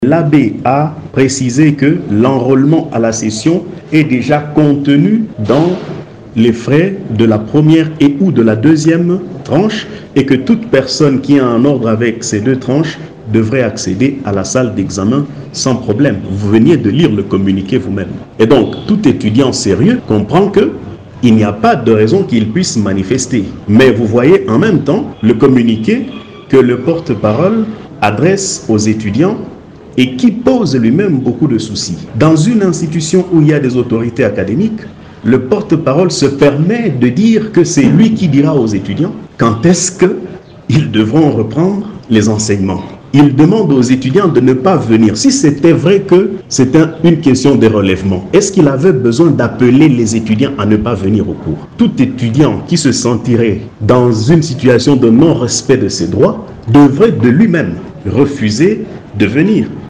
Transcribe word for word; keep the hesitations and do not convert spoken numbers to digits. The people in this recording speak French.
L'abbé a précisé que l'enrôlement à la session est déjà contenu dans les frais de la première et ou de la deuxième tranche et que toute personne qui a un ordre avec ces deux tranches devrait accéder à la salle d'examen sans problème. Vous veniez de lire le communiqué vous-même. Et donc, tout étudiant sérieux comprend que il n'y a pas de raison qu'il puisse manifester. Mais vous voyez en même temps le communiqué que le porte-parole adresse aux étudiants et qui pose lui-même beaucoup de soucis. Dans une institution où il y a des autorités académiques, le porte-parole se permet de dire que c'est lui qui dira aux étudiants quand est-ce qu'ils devront reprendre les enseignements. Il demande aux étudiants de ne pas venir. Si c'était vrai que c'était une question de relèvement, est-ce qu'il avait besoin d'appeler les étudiants à ne pas venir au cours? Tout étudiant qui se sentirait dans une situation de non-respect de ses droits devrait de lui-même refuser de venir.